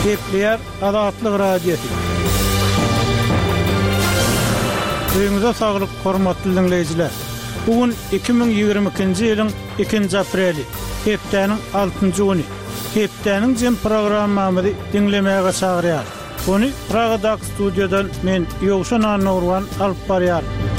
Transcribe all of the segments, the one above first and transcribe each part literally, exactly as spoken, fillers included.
Kepler Azatlyk Radiosu. Öňüňize saglyk, hormatly dinleýijiler. Bugün iki bin ýygrimi ikinji ýylyň ikinji apreli, hepdeniň altynjy güni. Hepdeniň jem programmamyzy dinlemäge çagyrýar. Bunu Pragadak studiodan men Ýowşan Anurwan alyp barýar.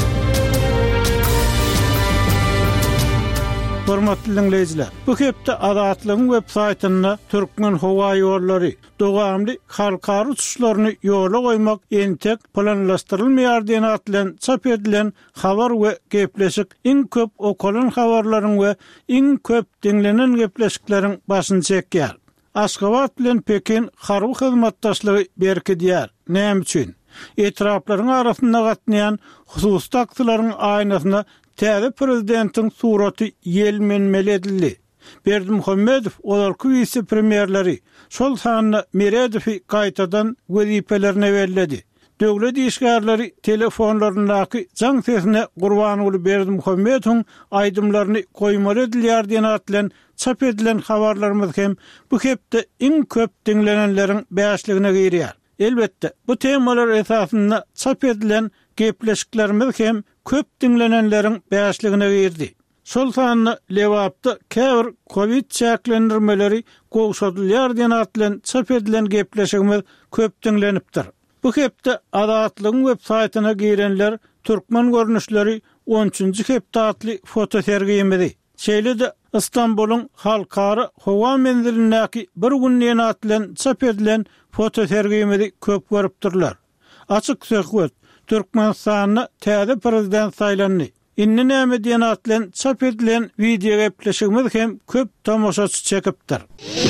Hormatly dinleýijiler, bu hepde Azatlygyň web saýtyna türkmen howa ýollary, dowamly halkary uçuşlaryny ýola goýmak entek planlaşdyrylmaýar diýen atlan çap edilen habar we gepleşik iň köp okulan habarlaryň we iň köp dinlenen gepleşikleriň başyny çekýär. Aşgabat bilen Pekin harby hyzmatdaşlygy berkidýär. Näme üçin? Etraplaryň arasynda gatnaýan hususy aksylaryň aýnasyna täze prezidentin suraty ýelmenmeli edildi. Berdimuhammedow olarky vice premierleri şol sanyny Meredowy gaýtadan wezipelerine berledi. Döwlet işgärleri telefonlarynyňky jaň sesine gurban bolup Berdimuhammedowyň aýdymlaryny goýmaly edilýär diýen atlan çap edilen habarlarymyz hem bu hepde iň köp dinlenenleriň beýasligine girýär. Elbetde bu temalar esasynda çap edilen gepleşiklerimiz hem köp dinlenenleriň beýasligine girdi. Şol sanyny lewapda käbir Covid çäklendirmeleri gowşadylýar diýen atlan çap edilen gepleşigimiz köp dinlenipdir. Bu hepde Azatlygyň web saýtyna girenler türkmen görnüşleri on üçinji hepde atly foto sergiyemedi. Şeýle-de İstanbulyň halkary howa menzilindäki bir günniň atlan çap edilen foto sergiyemedi köp görüpdirler. Açyk söhbet, Türkmenistanyň täze prezident saýlandy. Inni näme diýen atlan çap edilen video gepleşigimiz hem köp tamaşaçy çekipdir.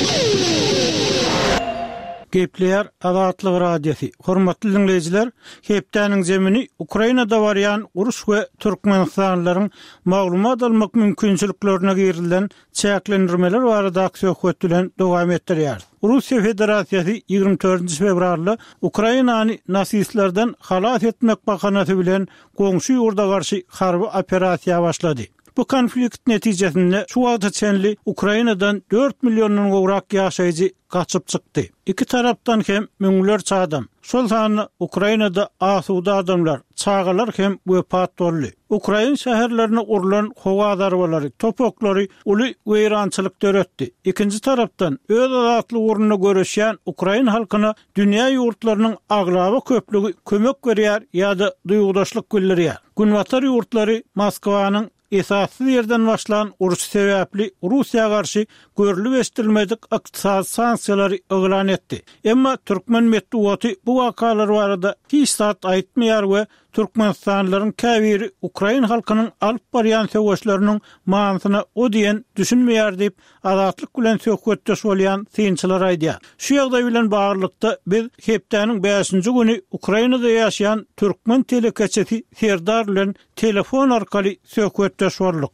Gepler Azatlyk Radiosu. Hormatly dinleýijiler, hepdeniň jemini Ukrainada barýan uruş we türkmenistanlylaryň maglumat almak mümkinçiliklerine girilen çäklendirmeler barada söhbet bilen dowam etdirýär. Russiýa Federasiýasy ýygrimi dördünji fevralda Ukrainany nasistlerden halas etmek bahanasy bilen goňşy ýurda garşy harby operasiýa başlady. Bu konflikt netijesinde şu wagta çenli Ukrainadan dört milyondan gowrak ýaşaýjy gaçyp çykdy. İki tarapdan hem müňlerçe adam. Şol sany Ukrainada asuda adamlar, çağalar hem wepat boldy. Ukraina şäherlerine urulan howa darbalary, topoklary uly weýrançylyk döretdi. İkinji tarapdan öz azatlyk urunyna göreşýän Ukraina halkyna dünýä ýurtlarynyň aglaby köplügi kömek berýär ýa-da duýgudaşlyk bildirýär. Günwatar ýurtlary Moskwanyň esassız yerden başlayan uruş sebäpli Russiýa garşy görülip esdirilmedik ykdysady sanksiýalary elan etdi. Emma türkmen medeniýeti bu wakalar barada hiç zat aýtmaýar we Türkmenistanlylaryň käbiri Ukraina halkynyň alyp barýan söwüşleriniň manysyna o diýen düşünmeýär diýip Azatlyk bilen söhbetdeş bolýan synçylar aýdýar. Şu ýagdaý bilen baglykda biz hepdeniň beşinji güni Ukrainada ýaşaýan türkmen telekeçesi Serdar bilen telefon arkaly söhbetdeş boldyk.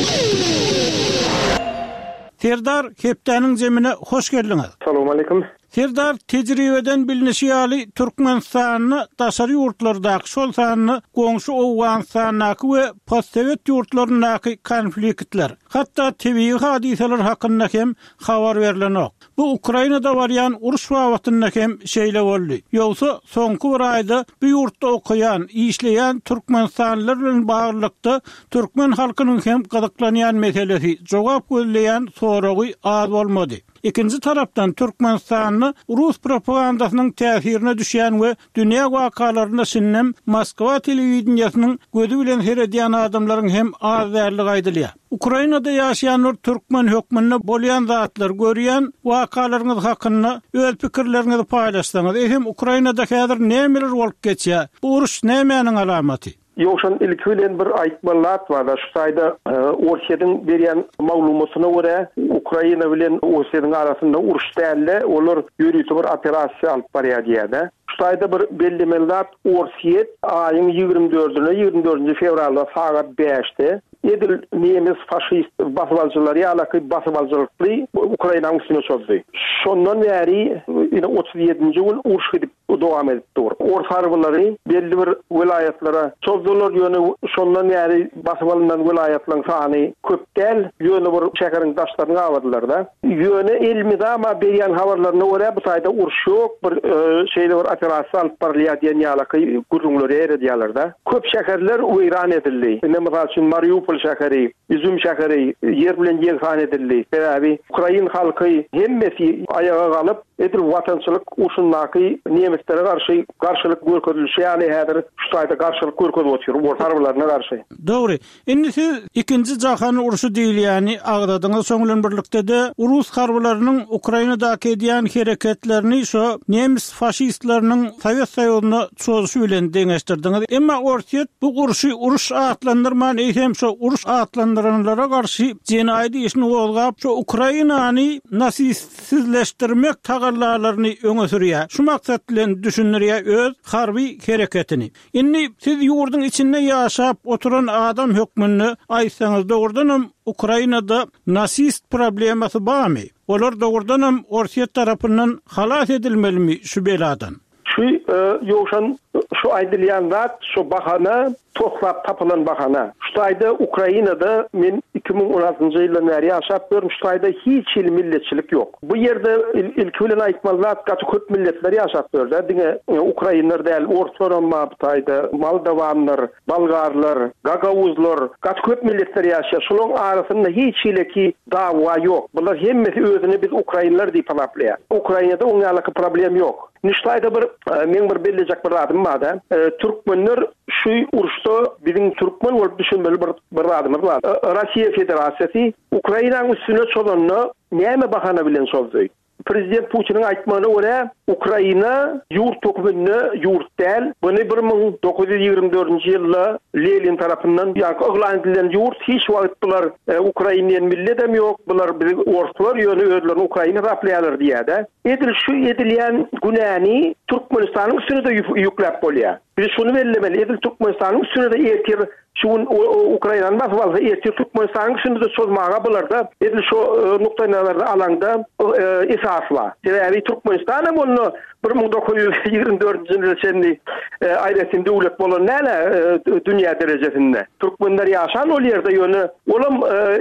Serdar, hepdeniň jemine hoş geldiňiz. Assalamu aleykum. Serdar, tejribeden bilinişi ýaly Türkmenistanyny daşary ýurtlardaky şol sanyny goňşy Owganistanyňky we postsovet ýurtlarynyňky konfliktler, hatda tebii hadiseler hakynda hem habar berilenok. Bu Ukrainada barýan uruş wagtynda hem şeýle boldy. Ýogsa soňky bir aýda bu ýurtda okuyan, işleýän türkmenistanlylar bilen baglykda türkmen halkynyň hem gazaklanýan meselesi jogap gözleýän soragy az bolmady. İkinci tarapdan Türkmenistanyny Rus propagandasynyň täsirine düşýän we dünýä wakalaryna sinnem Moskwa telewizionysynyň gözü bilen seredýän adamlaryň hem az därligi aýdylýar. Ukrainada ýaşaýan türkmen hökmünde bolýan zatlar görýän wakalaryňyz hakynda öz pikirleriňizi paýlaşsaňyz, hem Ukrainada häzir nämeler bolup geçýär? Bu uruş nämenin alamaty? Ýokşan ilki bilen bir aýtmalar bar. Şu saýda Orşeýiň berýän maglumatyna görä Ukraina bilen Orşeýiň arasynda uruş dälle, olar ýürütip bir operasiýa alyp barýar diýär. Şu saýda bir bellemeler Orşeýet aýyň ýygrimi dördüne ýygrimi dördünji fevralda saat beşde edil nemes faşist basbalçylary ýa-da basbalçylykly Ukrainanyň üstüne çökdi. Şondan bäri ine otuz ýedinji gün uruş edip dowam etdi. dur. Ors harblary belli bir vilayetlara çözdolar ýöne şondan ýeri basyp alynan vilayetlaryň sany köp däl, ýöne bir şäheriň daşlaryny awadylar da. Ýöne ilmide ama berýän habarlaryna görä bu taýda uruş ýok, bir şeýle bir operasiýa alyp barylýar diýen ýaly gurulmalar eredýärler da. Köp şäherler weýran edildi. Näme üçin Mariupol şäheri, Izum şäheri ýer bilen ýeňhan edildi. Sebäbi Ukraina halky hemmesi ayağa galyp edil watançylyk uşundaky nemetlere garşy garşylyk görkezilýär, ýani häzir şu taýda garşylyk görkezip oturyp ortarlaryna garşy. Dogry. Indi siz ikinji jahan uruşy diýilýäni agdadyňyz soňlan birlikde de Rus harbalarynyň Ukrainadaky edýän hereketlerini şo nemis faşistleriniň Sowet Soýuzyna çözüşi bilen deňeşdirdiňiz. Emma ortiýet bu uruşy uruş atlandyrman eýsem şo uruş atlandyranlara garşy jenaýat işini bolgap şo Ukrainany nasistsizleşdirmek tagallarlaryny öňe sürýär. Şu maksat bilen düşünürýär öz harby hereketini. Indi siz ýurdun içinde ýaşap oturan adam hökmüni aýtsaňyz dogrudanam Ukrainada nasist problemasy barmy? Olar dogrudanam Orsiýet tarapyndan halas edilmelimi şu beladan? Şu ýoşan şu aýdylýan zat, şu bahana toklap tapılan bahana. Şu taýda Ukrainada men iki bin on altıncı ýyldan beri ýaşap görüm, şu taýda hiç il milletçilik ýok. Bu ýerde ilk bilen aýtmalar gaty köp milletler ýaşap gördi. Diňe Ukrainler däl, ortalar amma bu taýda Moldovanlar, Bolgarlar, Gagauzlar, gaty köp milletler ýaşar. Şolaryň arasynda hiç ileki dawa ýok. Bular hemmesi özüni biz Ukrainler diýip alaplaýar. Ukrainada oňalyk problem ýok. Niştaýda bir men bir belejek bir adym bar da. Türkmenler şu uruşda bizim Türkmen bolup düşünmeli bir bir adymyz bar. Russiýa Federasiýasy Ukrainanyň üstüne çolanyny näme bahana bilen çoldy? Prezident Putin'in aýtmagyna görä Ukraina ýurt hökümini ýurt däl. Buny bir ming dokuz ýüz ýigirme dördünji ýylda Lenin tarapyndan ýaglan edilen ýurt hiç wagt bular Ukrainanyň milledem ýok. Bular biz orslar ýöne özlerini Ukraina raplaýarlar diýär. Edil şu edilýän günäni Türkmenistanyň üstüne de ýükläp bolýar. Biz şunu bellemeli, edil Türkmenistanyň üstüne de ertir şun Ukrainanyň basbalsa ertir Türkmenistanyň üstüne de çözmäge bolar da. Edil şu nuktaýlarda alanda esasla. Sebäbi Türkmenistan bolny bir ming dokuz ýüz ýigirme dördünji ýylda çenli aýratyn döwlet bolan näle dünýä derejesinde. Türkmenler ýaşan ol ýerde ýöne olam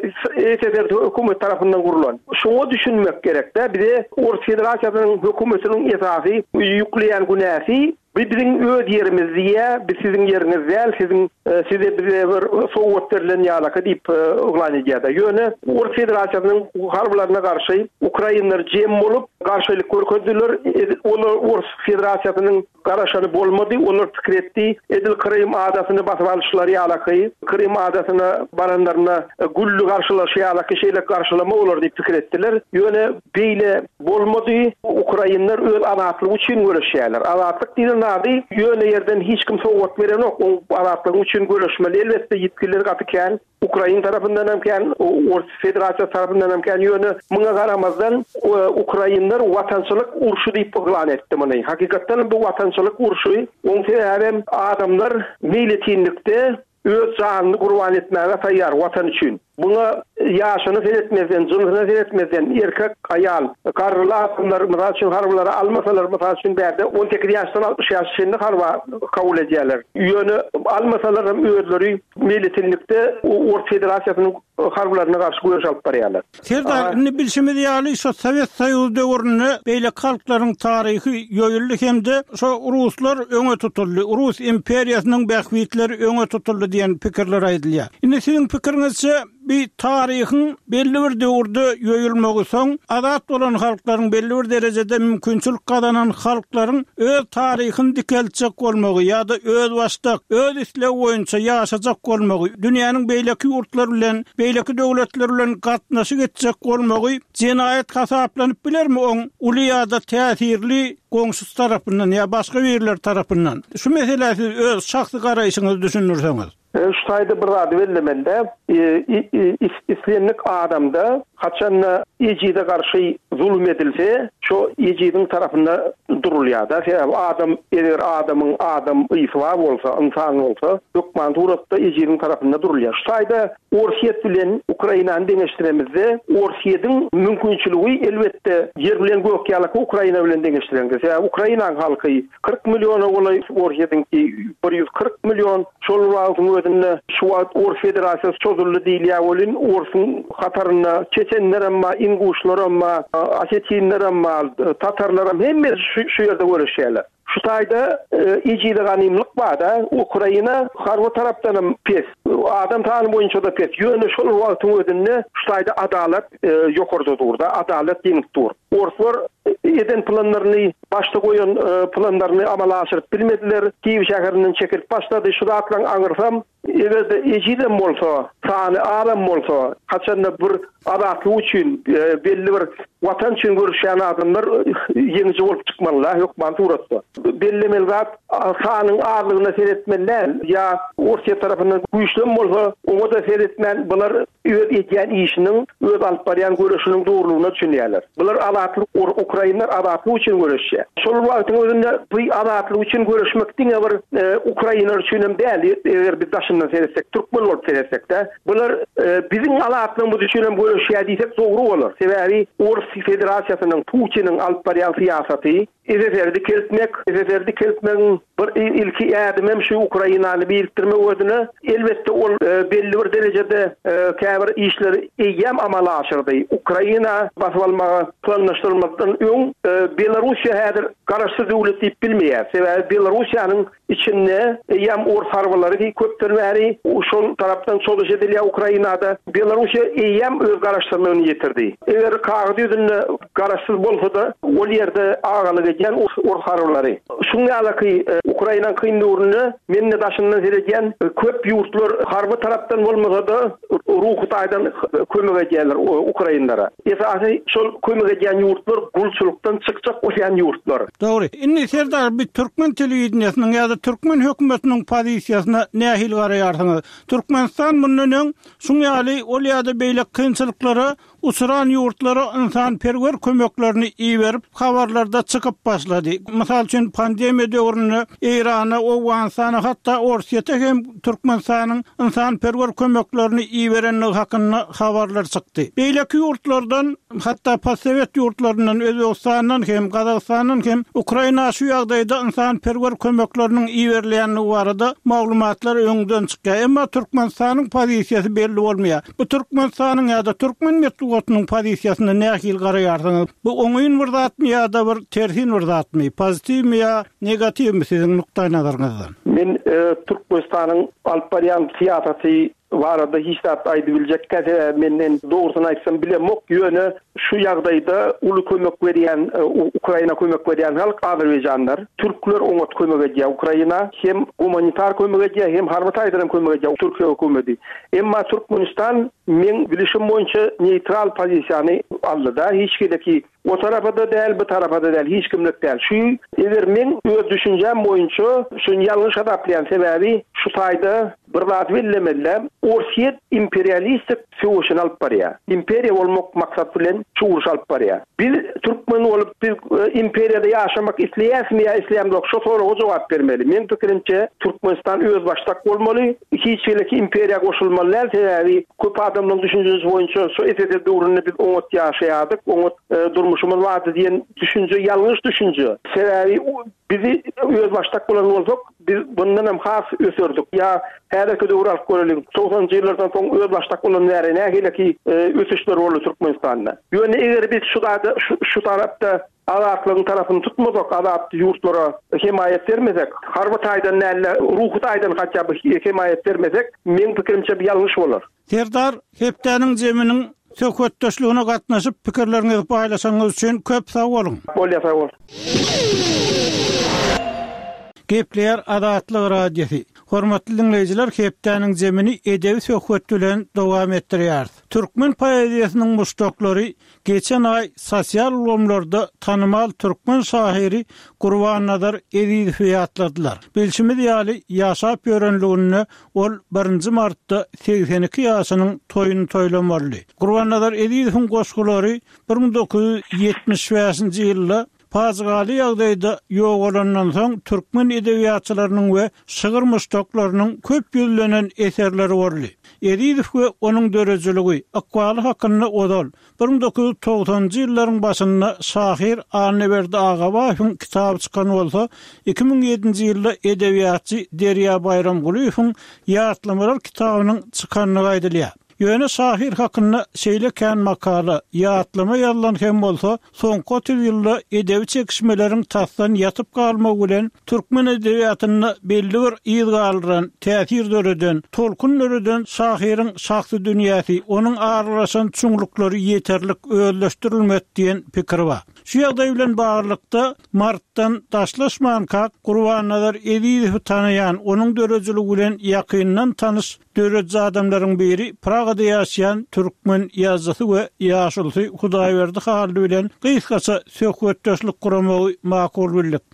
S S R hökümet tarapyndan gurulan. Şoňa düşünmek gerek de. Bide Orus Federasiýasynyň hökümetiniň esasy ýükleýän günäsi bizim öz yerimiz diye, biz sizin yeriniz değil, sizin size bize bir soğuk verilen yalaka deyip uğlan ediyor da. Yöne Orus Federasiýasynyň harbylaryna karşı Ukraynalar jem bolup karşılık görkezdiler. Orus Federasiýasynyň garaşany bolmady, olar pikir etdi. Edil Krym adasyny basyp alýşlary ýalaky, Krym adasyna baranlaryna gully garşylaş ýalaky şeýle garşylama olar diýip pikir etdiler. Yöne beýle bolmady, Ukraynalar öz azatlygy üçin görüşýärler. Azatlyk diýen nadi ýöne ýerden hiç kim sowgat berenok. O azatlygy üçin görüşmeli. Elbetde ýetkiler gatykan Ukraina tarapyndan hem kan, Orus Federasiýasy tarapyndan hem kan ýöne muňa garamazdan Ukrainler watançylyk uruşy diýip oglan etdi muny. Hakykatdan bu watançylyk uruşy oňa adamlar milletçilikde öz janyny gurban etmäge taýýar watan üçin. Buna ýaşyny seretmezden, jynyny seretmezden erkek, aýal, garrylar, mysaly üçin harbylara almasalar, mysaly üçin bärde on sekiz ýaşdan altmış ýaşyny harba kabul edýärler. Ýöne almasalar hem özleri milletçilikde Orus Federasiýasynyň harbylaryna garşy güreş alyp barýarlar. Serdar, indi bilşimiz ýaly şo Sowet Soýuzy döwrüne beýle halklaryň taryhy ýöýüldi hemde şo Ruslar öňe tutuldy. Rus imperiýasynyň bähwitleri öňe tutuldy diýen pikirler aýdylýar. Indi siziň pikiриňizçe bir tarihin belli bir döwürde ýöýülmegi soň azat bolan halklaryň belli bir derejede mümkinçilik gazanan halklaryň öz taryhyny dikelçek bolmagy ýa-da öz başdak, öz islew boýunça ýaşajak bolmagy, dünýäniň beýleki ýurtlar bilen, beýleki döwletler bilen gatnaşyk etjek bolmagy jenaýat hasaplanyp bilermi oň uly ýa-da täsirli goňşusy tarapyndan ýa başga ýerler tarapyndan? Şu meselesi öz şahsy garaýşyňyzy düşünürseňiz. Şu taýda bir rady bellemende İslamlik adamda haçanna ejide karşı zulüm edilse şu ejidin tarafında durulýar da. Sebäbi adam eger adamın adam ýyfwa bolsa, insan bolsa, dokman turatda ejidin tarafında durulýar. Şu taýda Orsiýet bilen Ukrainany deňeşdiremizde Orsiýetin mümkinçiligi elbetde yer bilen gök ýalyky Ukraina bilen deňeşdirendir. Sebäbi Ukraina halky kırk milyona bolay Orsiýetinki bir yüz kırk milyon şol wagtyň özünde şu wagt Ors Federasiýasy çözüldi diýilýär bolin Orsun hataryna Çeçenler amma, İnguşlar amma, Asetinler amma, Tatarlar amma hemme şu ýerde görüşýärler. Şu taýda ejide ganymlyk bar da Ukraina harby tarapdan pes. Adam taýy boýunça da pes. Ýöne şol wagtyň özünde şu taýda adalet ýokarda durda, adalet diňip dur. Orslar eden planlaryny başda goýan planlaryny amala aşyryp bilmediler. Kiýew şäherinden çekip başlady. Şu atlan aňyrsam egerde ejide bolsa, sany alam bolsa, haçanda bir adatly üçin belli bir watan üçin görüşýän adamlar ýeňiji bolup çykmalylar, ýok mansuratda. Bellemel zat sanyň azlygyna seretmenler ýa Orsiýa tarapyndan güýçlen bolsa, oňa da seretmen bular öz edýän işiniň, öz alyp barýan görüşiniň dogrulygyna düşünýärler. Bular adatly Ukrainler adatly üçin görüşýär. Şol wagtyň özünde bu adatly üçin görüşmek diňe bir Ukrainler üçin hem däl, eger biz daşyndan seretsek, türkmen bolup seretsek de, bular biziň adatlyň bu düşünem görüşýär diýsek dogry bolar. Sebäbi Orsiýa Federasiýasynyň Putin'in alyp barýan siýasaty Ezeferdi keltmek, ezeferdi keltmenin bir ilki ýerdem hem şu Ukrainany biriktirme özüne elbetde ol belli bir derejede käbir işleri eýem amala aşyrdy. Ukraina basyp almaga planlaşdyrylmadan öň Belarusiýa häzir garaşsyz döwlet diýip bilmeýär. Sebäbi Belarusiýanyň içinde eýem or harbalary köpden bäri şol tarapdan çalyş edilýär Ukrainada. Belarusiýa eýem öz garaşdyrmagyny ýetirdi. Eger kagdy ýüzünde garaşsyz bolsa da ol ýerde agalyk gen or harbalary. Şuňa alaky Ukraina kyndygyny menne daşyndan seregen köp ýurtlar harby tarapdan bolmasa da ruhy taýdan kömek edýärler Ukrainlara. Esasy şol kömek edýän ýurtlar gulçulukdan çykjak bolýan ýurtlar. Dogry. Indi Serdar bir türkmen telewizionynyň ýa-da türkmen hökümetiniň pozisiýasyna nähil garaýarsyňyz? Türkmenistan bundan şuňa ýaly ol ýa-da beýle kynçylyklary usuran ýurtlara insan perwer kömeklerini iýerip habarlarda çykyp başlady. Mysal üçin pandemiýa döwründe Irana, Owganistana hatda Orsiýete hem Türkmenistanyň insan perwer kömeklerini iýerenligi hakynda habarlar çykdy. Beýleki ýurtlardan hatda Possovet ýurtlaryndan, Özbegistandan hem Gazagystanyň hem Ukraina şu ýagdaýda insan perwer kömekleriniň iýerilýänligi barada maglumatlar öňden çykýar. Emma Türkmenistanyň pozisiýasy belli bolmaýar. Bu Türkmenistanyň ýa-da türkmen metlugatynyň pozisiýasyna nähil garaýarsyňyz? Bu oňyň bir zatmy ýa-da bir tersin bir zatmy? Pozitivmi ýa negativmi siziň nukdaý nazaryňyzdan? Men Türkmenistanyň alyp barýan siýasaty barada hiç zat aýdy biljek käse menden dogrusyny aýtsam bilemok. Ýöne şu ýagdaýda uly kömek berýän Ukraina kömek berýän halk Azerbaýjanlar, türkler oňa kömek edýär. Ukraina hem humanitar kömek edýär, hem harby taýdan kömek edýär Türkiýe hökümeti. Emma Türkmenistan men bilişim boýunça neutral pozisiýany aldy da, hiç kimdeki o tarafda däl, bu tarafda däl, hiç kimlik däl. Şu eger men öz düşünjem boýunça şunu ýalňyş adaplayan sebäbi şu taýda bir zat bellemeli. Orsiýet imperialistik söwüşini alyp barýar. Imperiýa bolmak maksat bilen çuwuş alyp barýar. Biz türkmen bolup biz imperiýada ýaşamak isleýäsmi ýa isleýämok? Şu soraga jogap bermeli. Men pikirimçe Türkmenistan öz başdak bolmaly. Hiç kimlik imperiýa goşulmaly. Sebäbi köp adamlaryň düşünjesi boýunça şu esede döwründe biz oňat ýaşaýardyk, oňat durmuşymyz bardy diýen düşünje ýalňyş düşünje. Sebäbi bizi öz başdak bolan bolsak biz bundan hem has ösürdük. Ya her iki döwür alyp görelim. doksaňjy ýyllardan soň öz başdak bolan näre nähileki ösüşler boldy Türkmenistanda. Ýöne eger biz şu şu tarapda adatlyň tarasyny tutmasak, adatly ýurtlara himayet bermesek, harby taýdan näle ruhy taýdan hatda himayet bermesek, men pikirimçe bir ýalňyş bolar. Serdar, hepdeniň jeminiň söhbetdeşligine gatnaşyp pikirlerinizi paýlaşaňyz üçin köp sag bolun. Bolýar, sag bol. Gepler Adatlyk radiosi. Hormatly dinleyijiler, hepdeniň zemini edebi söhbet bilen dowam etdirýär. Türkmen poeziýasynyň muşdoklary geçen ay sosial ulgamlarda tanymal türkmen şahyry Gurban-Nazar Ezizowy ýatladylar. Bilşimi diýali ýaşap ýörenligini ol birinji martda seksen iki ýaşynyň toýuny toýlamarly. Gurban-Nazar Ezizowyň goşgulary bir ming dokuz yüz ýetmiş beşinji ýylda Pazgaly ýagdaýda ýok bolandan soň türkmen edebiýatçylarynyň we şygyr muşdoklarynyň köp ýüllenen eserleri boldy. Ezizow we onuň dörejeligi akwaly hakyny odal bir ming dokuz yüz togsanjy ýyllaryň başynda şahyr Arneberdi Agabaýowyň kitaby çykan bolsa, iki ming ýedinji ýylda edebiýatçy Derýa Bayramgulyň ýatlamalar kitabynyň çykanyny gaýdylýar. Ýöne şahyr hakyny şeýleken makala ýatlama ýazlan hem bolsa, soňky otuz ýylda edebi çekişmeleriň tasdan ýatyp galmagy bilen türkmen edebiýatyny belli bir ýyzgalyran täsir döreden, tolkun döreden şahyryň şahsy dünýäsi, onuň aralaşan çuňluklary ýeterlik özleşdirilmedi diýen pikir bar. Şu ýagdaý bilen baglykda martdan daşlaşman kak Gurban-Nazar Ezizowy tanayan, onuň dörejeligi bilen ýakyndan tanış döreje adamlaryň biri Pragada ýaşaýan türkmen ýazgysy we ýaşulsy Hudaýberdi Haldy bilen gysgaça söhbetdeşlik kuramagy makul bildik.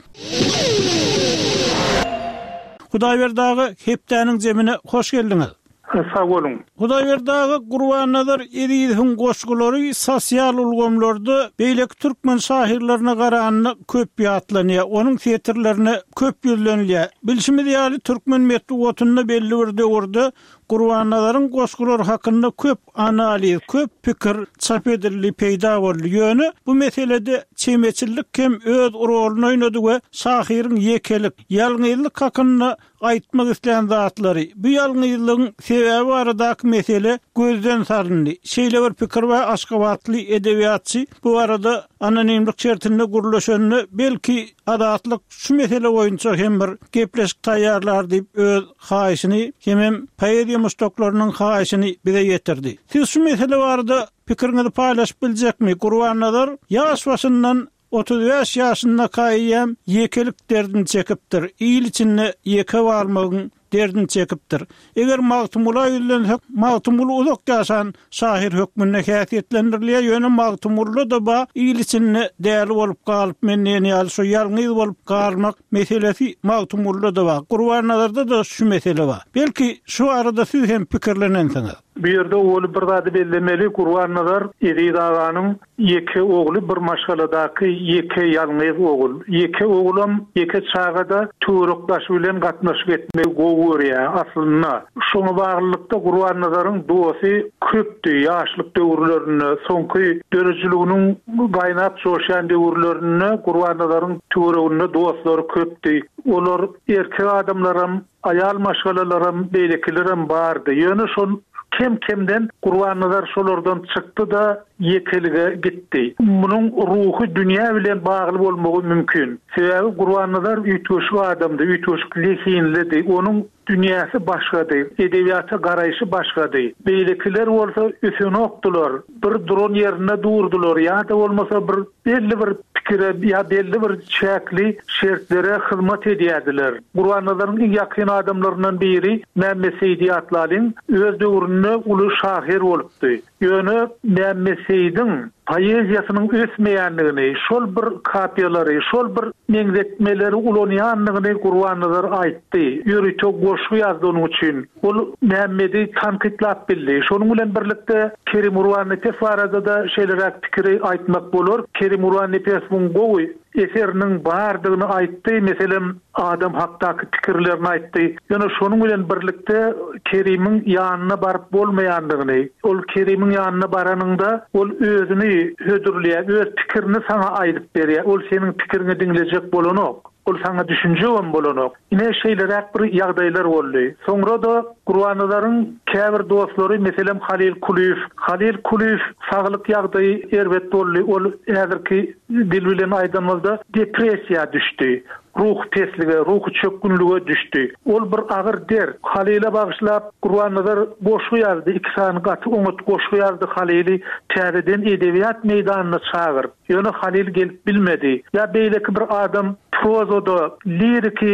Hudaýberdagy hepdeniň zemine hoş geldiňiz. Sağ olun. Hudaýberdagy Gurban-Nazar Ezizowyň goşgulary sosial ulgamlarda beýleki türkmen şahyrlaryna garanyny köp ýatlanýar, onuň setirlerini köp ýüzlenýär. Bilşimi diýali türkmen medeniýetinde belli bir döwürde Gurban-Nazaryň goşgulary hakynda köp analiz, köp pikir çap edildi, peýda boldy. Ýöne bu meselede çemeçillik hem öz roluny oýnady we şahyryň ýekelik, ýalňyzlyk hakynda aýtmak isleýän zatlary. Bu ýalňyzlygyň sebebi aradaky mesele gözden saryndy. Şeýle bir pikir we aşgabatly edebiýatçy bu arada anonimlik şertinde gurulşanyny belki adatlyk şu mesele boýunça hem bir gepleşik taýýarlar diýip öz haýyşyny hem poeziýa muşdoklarynyň haýyşyny bize ýetirdi. Siz şu mesele barada pikiriňizi paýlaşyp biljekmi? Gurban-Nazar ýaş başyndan otuz beş ýaşynda kaýýam ýekelik derdini çekipdir. Iýil içinde ýeke barmagyň derdini çekipdir. Eger magtumula ýüzlensek, magtumul uzak ýaşan şahyr hökmüne häsiýetlendirilýär. Ýöne magtumulda da ba iýil içinde däli bolup galyp menden ýaly şu ýalňyz bolup galmak meselesi magtumulda da bar. Gurban-Nazarda da şu mesele bar. Belki şu arada siz hem pikirlenensiňiz. Bu ýerde oğlu bir zady bellemeli. Gurban-Nazar Ezizowyň ýeke ogly bir maşgaladaky ýeke ýalňyz ogul. Ýeke oglum ýeke çağda törekdaş bilen gatnaşyp etmek gowurýar aslynda. Şoňa baglykda Gurban-Nazaryň dosy köpdi. Ýaşlyk döwürlerini, soňky dörejiliginiň gaýnap şoşan döwürlerini Gurban-Nazaryň töreginde dostlary köpdi. Olar erkek adamlarym, aýal maşgalalarym, beýlekilerim bardy. Ýöne şol kem-kemden Gurban-Nazar şolardan çykdy da ýekelige gitdi. Munyň ruhy dünýä bilen bagly bolmagy mümkin. Sebebi Gurban-Nazar üýtgeşik adamdy, üýtgeşik lehinlidi. Onuň dünýäsi başgady, edebiýata garaýşy başgady. Beýlekiler bolsa üsenokdylar, bir duran ýerine durdular, ýa-da bolmasa bir belli bir pikire ýa belli bir şäkli şertlere hyzmat edýärdiler. Gurban-Nazaryň iň ýakyn adamlaryndan biri Mehmet Seydi Atlalyň öz döwründe uly şahyr bolupdy. Ýöne Mehmet Seydiň poeziýasynyň ösmeýänligini, şol bir kapiýalary, şol bir meňzetmeleri ulanýanlygyny Gurban-Nazar aýtdy. Ýürüýte goşgu ýazdy onuň üçin. Ol Mehmedi tanqidlap bildi. Şonuň bilen birlikde Kerim Urwan Nepes barada da şeýlerek pikiri aýtmak bolar. Kerim Urwan Nepes buň gowy eseriniň bardygyny aýtdy. Meselem adam hakdaky pikirlerini aýtdy. Ýöne şonuň bilen birlikde Kerimiň ýanyna baryp bolmaýanlygyny, ol Kerimiň ýanyna baranyňda ol özüni hödürleýär, öz pikirini sana aýdyp berýär. Ol seniň pikirini dinlejek bolanok. Ol sana düşünje bolanok. Ine şeýlerek bir ýagdaýlar boldy. Soňra da Gurban-Nazaryň käbir dostlary, meselem Halil Kuliýew, Halil Kuliýew saglyk ýagdaýy erbet boldy. Ol häzirki dil bilen aýdanmazda depressiýa düşdi. Ruh pesligi, ruh çökkünlüğe düştü. Ol bir ağır der. Halil'e bağışlap Gurban-Nazar goşgu yazdı. İki sany gaty umut goşgu yazdı Halil'i täzeden edebiyat meydanına çağır. Ýöne Halil gelip bilmedi. Ya beýleki bir adam prozada, liriki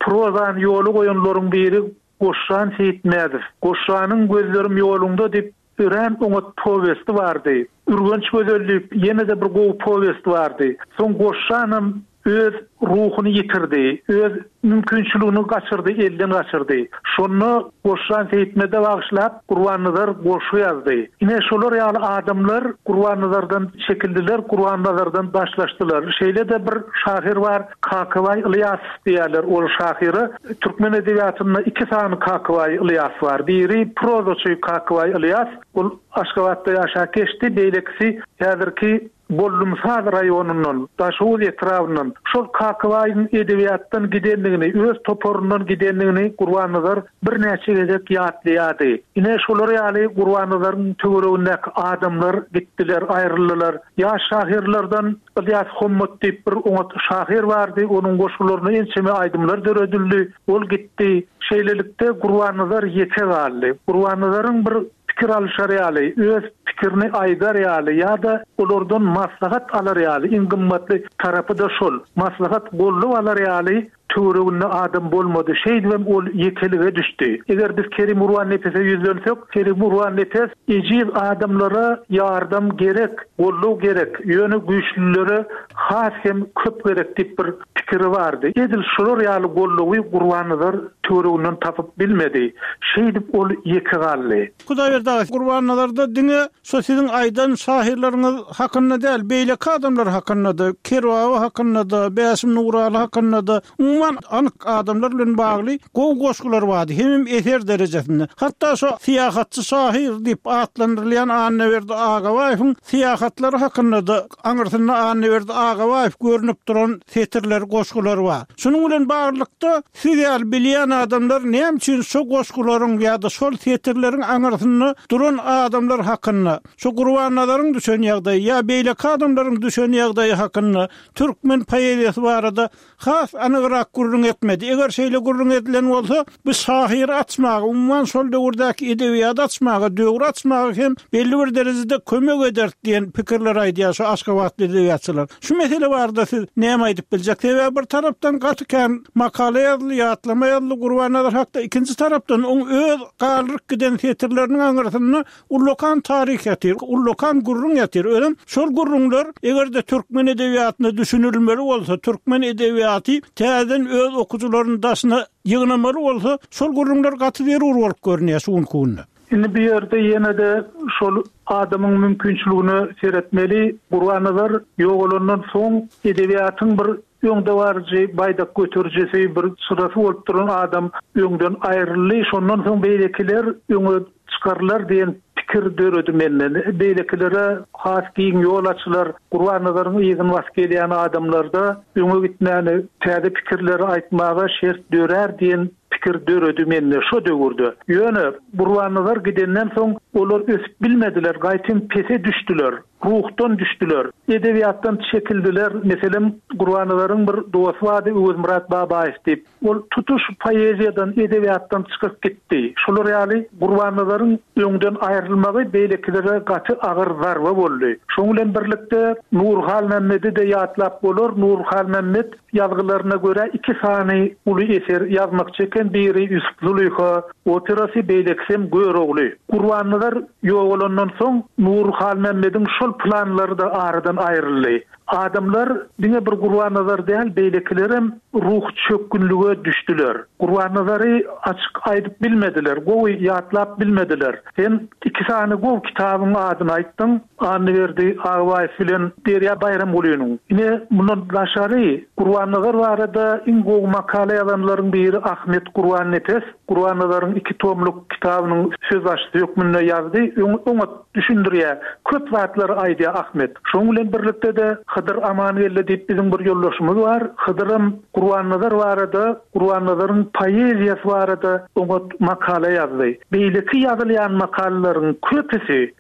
prozan ýolu goýanlaryň biri Goşşan Seyitmädir. Goşşanyň gözlerim ýolunda dip Ürän oňa powesti bardy. Ürgenç gözellik ýene-de bir gowy powest bardy. Soň Goşşanyň öz ruhuny yitirdi, öz mümkinçiligini gaçyrdy, elden gaçyrdy. Şonu Goşşan Seyitmede bagşlap Gurbanlylar goşu ýazdy. Ine şolar ýaly adamlar Gurbanlylardan çekildiler, Gurbanlylardan başlaşdylar. Şeýle de bir şahyr bar, Kakıbay Ilyas diýerler. Ol şahyry türkmen edebiýatynda iki sany Kakıbay Ilyas bar. Biri prozaçy Kakıbay Ilyas, ol Aşgabatda ýaşap geçdi, beýlekisi häzirki Bollumsaz raýonundan, Daşoğul etrafından şol Kakıbaýyň edebiýatdan gidenligini, öz toporundan gidenligini Gurbanlylar bir näçe gezek ýatlaýady. Ine şolar ýaly Gurbanlylaryň töweregindäki adamlar gitdiler, aýryldylar. Ýaş şahirlerden Ilyas Hommot diýip bir oňat şahir bardy, onuň goşularyny ençeme aýdymlar döredildi. Ol gitdi. Şeýlelikde Gurbanlylar ýete galdy. Gurbanlylaryň bir pikir alşar ýaly, öz pikirini aýdar ýaly ýa-da olardan maslahat alar ýaly. Iň gymmatly tarapy da şol. Maslahat gollup alar ýaly töwereginde adam bolmady. Şeýdem ol ýekelige düşdi. Eger biz Kerim Urwan Nepese ýüzlensek, Kerim Urwan Nepes ejiz adamlara ýardam gerek, gollup gerek, ýöne güýçlülere has hem köp gerek diýip bir pikiri bardy. Edil şolar ýaly gollugy Gurbanlylar töwereginden tapyp bilmedi. Şeýdip ol ýeke galdy. Hudaýberdi, Gurbanlylarda diňe sosiýetiň aýdan şahirleriňiz hakynda däl, beýleki adamlar hakynda da, Kerwawa hakynda da, Bäsim Nuraly hakynda da, umman anyk adamlar bilen bagly gow goşgular bardy. Hem eser derejesinde. Hatda şo siýasatçy şahir diýip atlandyrylýan Anneberdi Agabaýewiň siýasatlary hakynda da aňyrtynda Anneberdi Agabaýew görünip duran setirler, goşgular bar. Şunuň bilen baglykda siýal bilýän adamlar näme üçin şo goşgularyň ýa-da şol setirleriň aňyrtynda duran adamlar hakynda, şo Gurbanlylaryň düşen ýagdaýy ýa beýleki adamlaryň düşen ýagdaýy hakynda türkmen poeziýasy barada has anygyrak gurrun etmedi. Eger şeýle gurrun edilen bolsa, bu şahir açmagy, umman şol döwürdäki edebiýat açmagy, döwür açmagy hem belli bir derejede kömek eder diýen pikirler aýdýar şo Aşgabatly edebiýatçylar. Şu mesele barada siz näme aýdyp biljek? Täze bir tarapdan gatykan makale ýazly, ýatlama ýazly Gurbanlylar hakda, ikinji tarapdan oň öz galyryk giden setirleriniň aňyrtyny ullokan taryh ýatyr, ullokan gurrun ýatyr. Öňem şol gurrunlar egerde türkmen edebiýatyna düşünülmeli bolsa, türkmen edebiýaty täzeden öz okujularynyň daşyna ýygnamaly bolsa, şol gurrunlar gaty ber urwalyp görnýär şuňkunna. Indi bir yerde yine de şol adamın mümkinçiligini seyretmeli. Gurbanlylar ýogalundan soň edebiýatyň bir öňde barjy baýdak götürjesi bir sırasy bolup duran adam öňden aýryldy. Şondan soň beýlekiler öňe çykarlar diýen pikir döredi menden. Beýlekilere has giň ýol açylar. Gurbanlylaryň ýygyny wasgelýän adamlarda öňe gitmäni, täze pikirleri aýtmaga şert dörer diýen pikir döredi menne şo döwürde. Ýöne Gurbanlylar gidenden soň olar ösüp bilmediler, gaýtym pese düşdüler, ruhdan düşdüler, edebiýatdan çekildiler. Meselem Gurbanlylaryň bir dowasy bardy, Özmurat Babaýew diýip. Ol tutuş poeziýadan, edebiýatdan çykyp gitdi. Şolar ýaly Gurbanlylaryň öňden aýrylmagy beýlekilere gaty agyr zarba boldy. Şoň bilen birlikde Nurhal Memedi de ýatlap bolar. Nurhal Memmed ýazgylaryna görä iki sany uly eser ýazmak çeken, biri Yusuf Züleyha, oterasy beýleksem Görogly. Gurbanlylar ýogalundan soň Nurhal Memmediň şol planlary da aradan aýryldy. Adamlar diňe bir Gurbanlylar däl, beýlekilerim ruh çökünlüge düşdüler. Gurbanlylary açyk aýdyp bilmediler, gowy ýatlap bilmediler. Sen iki sany gowy kitabyň adyny aýtdyň, Anneberdi Agabaýew bilen Derýa Bayramgulynyň. Ine mundan başary Gurbanlylar barada iň gowy makale ýazanlaryň biri Ahmet Gurban Nepes. Gurbanlylaryň iki tomluk kitabynyň söz açdy ýokmunda ýazdy. Oňa düşündirýär. Köp zatlary aýdýar Ahmet. Şoň bilen birlikde de Hıdır Amanyeli diýip bizim bir ýoldaşymyz bar. Hıdyrym Gurbanlylar barada, Gurbanlylaryň poeziýasy barada oňa makale ýazdy. Beýleki ýazylýan makalalaryň köpüsi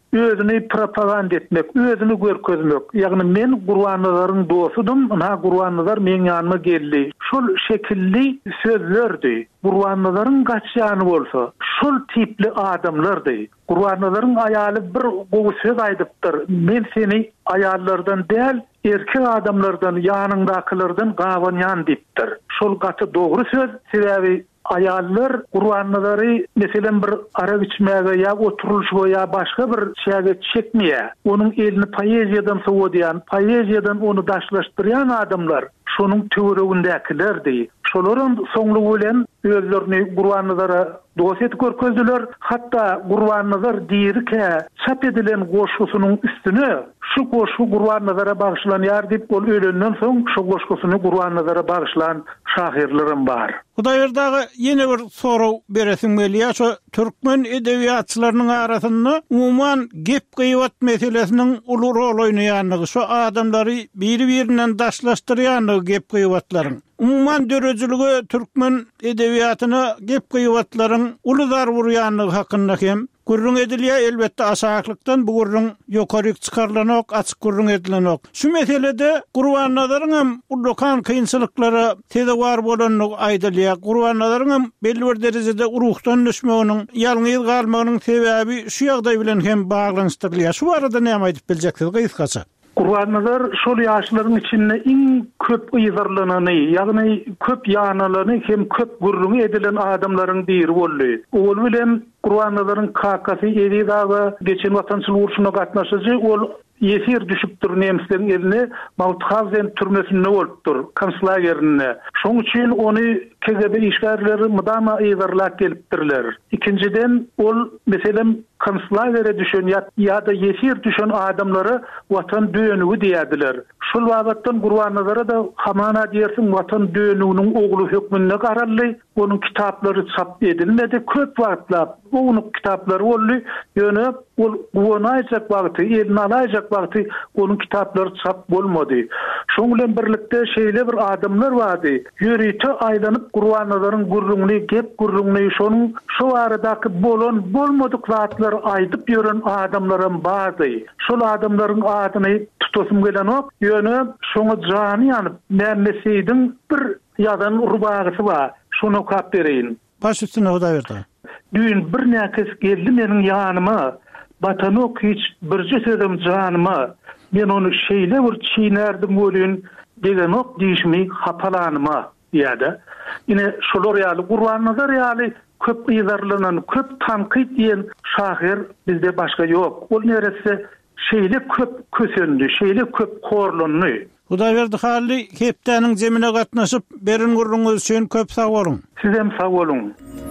özüni propaganda etmek, özüni görkezmek. Ýagny men Gurbanlylaryň dostudum, ha Gurbanlylar meň ýanyma geldi. Şol şekilli sözlerdi. Gurbanlylaryň gaçýany bolsa, şol tipli adamlardy. Gurbanlylaryň aýaly bir gowy söz aýdypdyr. Men seni aýallardan däl, erkek adamlardan, ýanyndakylardan gawanýan diýipdir. Şol gaty dogry söz, sebäbi ayallar Gurbanlylary meselen bir ara içmäge ýa oturulşyga ýa başga bir şäge çekmeýär. Onuň elini poeziýadan sowdyan, poeziýadan onu daşlaşdyrýan adamlar şonuň töweregindäkilerdi. Şolaryň soňlugy bilen özlerini Gurbanlylara dost edip görkezdiler. Hatda Gurbanlylar diýerke çap edilen goşgusynyň üstüne şu goşgu Gurbanlylara bagşlanýar diýip ol ölenden soň şu goşgusyny Gurbanlylara bagşlan şahirlerim bar. Hudaýberdagy ýene bir soraw beresim gelýär. Şu türkmen edebiýatçylarynyň arasynda umumyň gep gıýbat meselesiniň uly rol oýnaýanlygy, şu adamlary biri-birinden daşlaşdyrýanlygy gep gıýbatlaryň. Umumyň dörejiligi türkmen edebiýatyna gep gıýbatlaryň uly zar burýanlygy hakynda hem gurrun edilýär. Elbetde aşaklykdan bu gurrun ýokaryk çykarlanok, açyk gurrun edilenok. Şu meselede Gurbanlylaryň hem ulykan kynçylyklary teze war bolanyny aýdylýar. Gurbanlylaryň hem belli bir derejede urukdan düşmeginiň, ýalňyz galmagynyň sebäbi şu ýagdaý bilen hem baglanyşdyrylýar. Şu arada näme aýdyp biljeksiz gysgaça? Gurbanlylar şol ýaşlaryň içinde iň köp ýyzarlanany, ýagny köp ýanalany hem köp gurrun edilen adamlaryň biri boldy. Ol bilen Gurbanlylaryň kakasy edi daga geçen watançylyk urşuna gatnaşyjy ol Yesir düşüpdir nemslerin eline Mauthausen türmesinde bolupdyr, konslagerine. Şoň üçin ony K G B işgärleri mydama ýyzarlap gelipdirler. İkinciden ol meselem konslagere düşen ýa-da yesir düşen adamlary watan döňügi diýerdiler. Şol wagtdan Gurbanlylara da hamana diýersiň watan döňüginiň ogly hökmünde garally, onuň kitaplary çap edilmedi. Köp wagtlap onuň kitaplary boldy, ýöne ol guwanaýjak wagty, elini alaýjak wagty onuň kitaplary çap bolmady. Şoň bilen birlikde şeýle bir adamlar bardy. Ýürüýte aýlanyp Gurbanlylaryň gurrunly gep gurrunly şonuň şu aradaky bolan bolmadyk zatlar aýdyp ýören adamlaryň bardy. Şol adamlaryň adyny tutasym gelen ok, ýöne şoňa jany ýanyp nämeseýdiň bir ýadan urbagasy bar. Şonu kap bereýin. Baş üstüne Hudaýberda. Düýün bir näkes geldi meniň ýanyma. Batanok hiç birji sözüm janyma. Men onu şeýle bir çiğnerdim bolýan degen ok diýişmi hapalanyma ýa-da. Ine şolar ýaly Gurbanlylar ýaly köp ýyzarlanan, köp tanqid diýen şahir bizde başga ýok. Ol neresi şeýle köp kösendi, şeýle köp korlandy. Hudaýberdi hally hepdäniň jemine gatnaşyp berin gurruňyz üçin köp sag bolun. Siz hem sag bolun.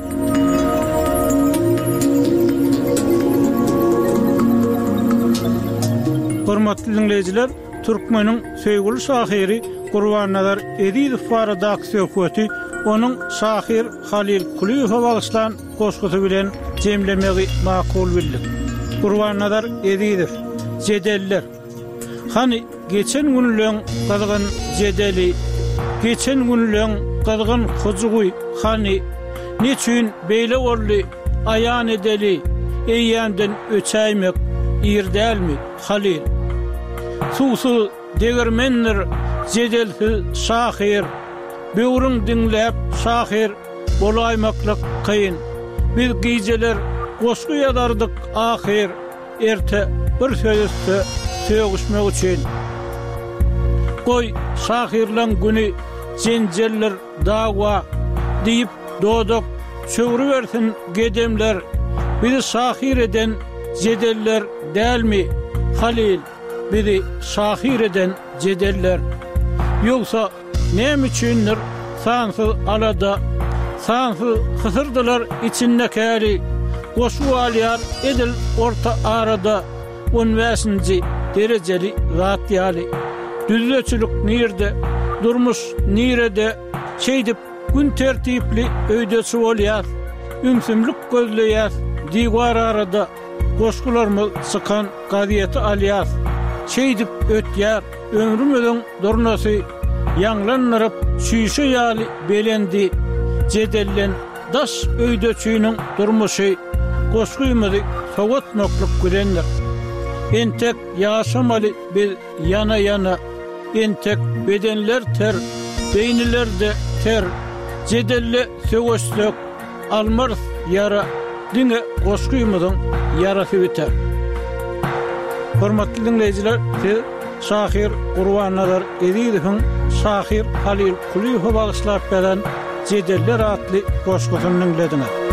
Hormatly dinleyijiler, türkmeniň söýgüli şahyry Gurbanlylar Ediýew barada söhbeti onuň şahyr Halil Kuliýewe bagşlan goşgusy bilen jemlemegi makul bildik. Gurbanlylar Ediýew jedeller. Hani geçen günlüň gazgan jedeli, geçen günlüň gazgan hojugy hani niçin beýle boldy aýan edeli, eýýänden öçäýmek ýerdälmi Halil? Susu degermenler jedelsi şahyr, böwrüň dinläp şahyr bolaýmaklyk kyn. Biz gijeler goşgu ýazardyk ahyr, erte bir sözüstü söýüşmek üçin. Goý şahyrlaň güni jenjeller dawa diýip dodok çöwri bersin gedemler. Bizi şahyr eden jedeller dälmi Halil? Bizi şahyr eden jedeller. Ýogsa näme üçindir sansy alada, sansy hysyrdylar içinde käli, goşu alýar edil orta arada on beşinji derejeli zat ýaly. Düzleçilik nirde, durmuş nirede, şeýdip gün tertipli öýdesi bolýar, ümsümlik gözleýär, diýwar arada goşgularmy sıkan gaziýeti alýar. Şeýdip ötýär, ömrümüň durnasy ýanglanýaryp şüýşe ýaly belendi. Jedellen daş öýdeçiniň durmuşy goşgymyzy sowatmaklyk görenler. entek yaşamaly bir yana yana, entek bedenler ter, beynilerde ter, cedelle söwöslük, almars yara, diňe goşguýmydyň yarasy biter. Hormatly dinleýijiler, Şahir Gurbannalar Edidiň Şahir Halil Kuliýew bagyşlap beren Cedeller atly goşgusyny dinlediňiz.